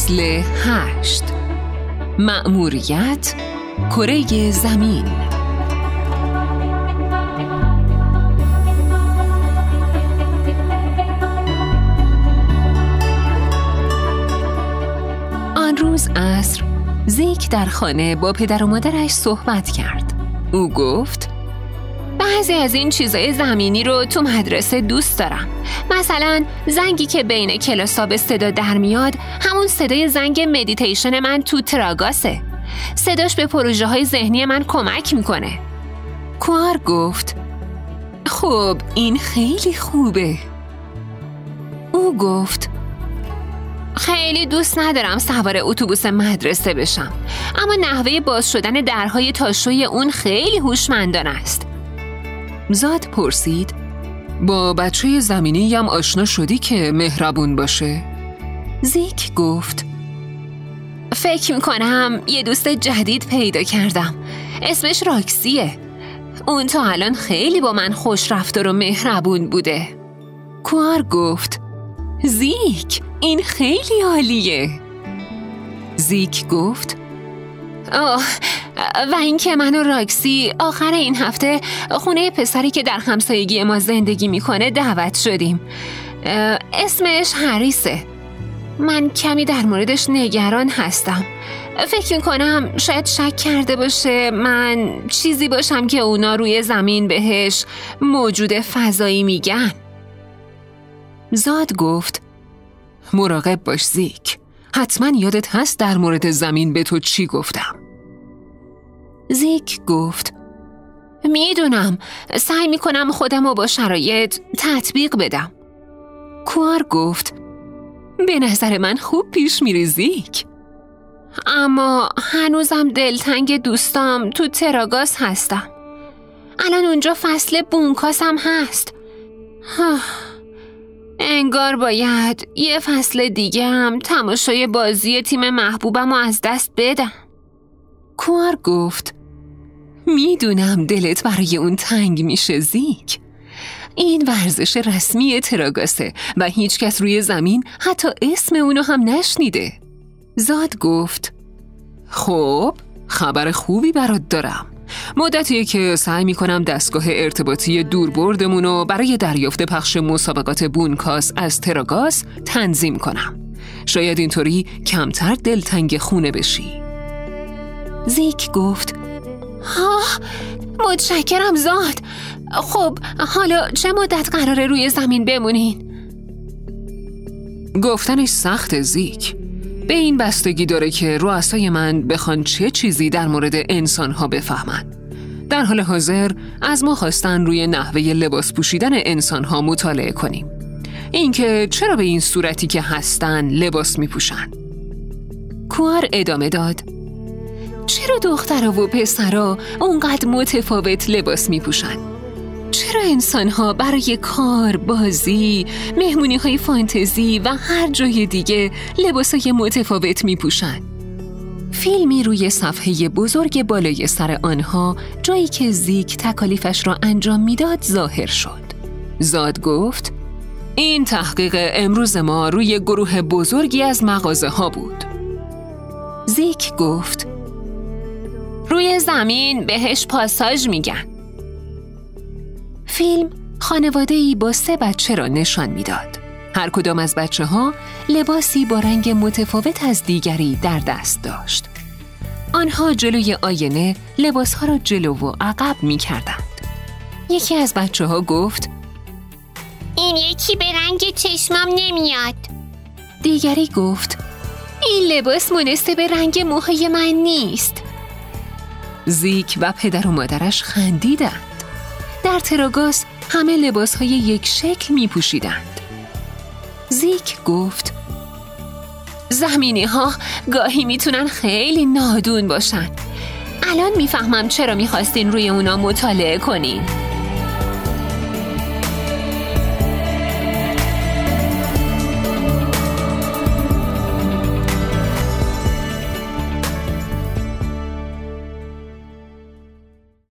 فصل 8 مأموریت کره زمین. آن روز عصر زیک در خانه با پدر و مادرش صحبت کرد. او گفت بعضی از این چیزای زمینی رو تو مدرسه دوست دارم. مثلا زنگی که بین کلاسا به صدا در میاد همون صدای زنگ مدیتیشن من تو تراگاسه. صداش به پروژه های ذهنی من کمک میکنه. کوار گفت خب این خیلی خوبه. او گفت خیلی دوست ندارم سوار اتوبوس مدرسه بشم، اما نحوه باز شدن درهای تاشوی اون خیلی هوشمندانه است. زاد پرسید با بچه زمینی هم آشنا شدی که مهربون باشه؟ زیک گفت فکر میکنم یه دوست جدید پیدا کردم، اسمش راکسیه. اون تا الان خیلی با من خوش رفتار و مهربون بوده. کوار گفت زیک این خیلی عالیه. زیک گفت و اینکه من و راکسی آخر این هفته خونه پسری که در همسایگی ما زندگی میکنه دعوت شدیم. اسمش هریسه. من کمی در موردش نگران هستم. فکر میکنم شاید شک کرده باشه من چیزی باشم که اونا روی زمین بهش موجود فضایی میگن. زاد گفت مراقب باش زیک، حتما یادت هست در مورد زمین به تو چی گفتم. زیک گفت میدونم، سعی میکنم خودم رو با شرایط تطبیق بدم. کوار گفت به نظر من خوب پیش میری زیک، اما هنوزم دلتنگ دوستام تو تراگاس هستم. الان اونجا فصل بونکاسم هست. انگار باید یه فصل دیگه هم تماشای بازی تیم محبوبم رو از دست بدم. کوار گفت میدونم دلت برای اون تنگ میشه زیک. این ورزش رسمی تراگاسه و هیچ کس روی زمین حتی اسم اونو هم نشنیده. زاد گفت خب خبر خوبی برات دارم. مدتیه که سعی میکنم دستگاه ارتباطی دوربردمونو برای دریافت پخش مسابقات بونکاس از تراگاس تنظیم کنم. شاید اینطوری کمتر دلتنگ خونه بشی. زیک گفت متشکرم زاد. خب حالا چه مدت قراره روی زمین بمونین؟ گفتنش سخت زیک. به این بستگی داره که رؤسای من بخوان چه چیزی در مورد انسان‌ها بفهمن. در حال حاضر از ما خواستن روی نحوه لباس پوشیدن انسان‌ها مطالعه کنیم. اینکه چرا به این صورتی که هستن لباس می‌پوشن. کوار ادامه داد چرا دخترها و پسرها اونقدر متفاوت لباس می‌پوشن؟ چرا انسان‌ها برای کار، بازی، مهمونی‌های فانتزی و هر جای دیگه لباسای متفاوت می‌پوشن؟ فیلمی روی صفحه بزرگ بالای سر آنها جایی که زیک تکالیفش را انجام میداد ظاهر شد. زاد گفت این تحقیق امروز ما روی گروه بزرگی از مغازه ها بود. زیک گفت روی زمین بهش پاساژ میگن. فیلم خانواده‌ای با 3 بچه را نشان میداد. هر کدام از بچه ها لباسی با رنگ متفاوت از دیگری در دست داشت. آنها جلوی آینه لباسها را جلو و عقب می کردند. یکی از بچه ها گفت این یکی به رنگ چشمم نمیاد. دیگری گفت این لباس مناسب رنگ موهای من نیست. زیک و پدر و مادرش خندیدند. در تراگاس همه لباسهای یک شکل می پوشیدند. زیک گفت زمینی ها گاهی میتونن خیلی نادون باشن. الان میفهمم چرا میخواستین روی اونا مطالعه کنین.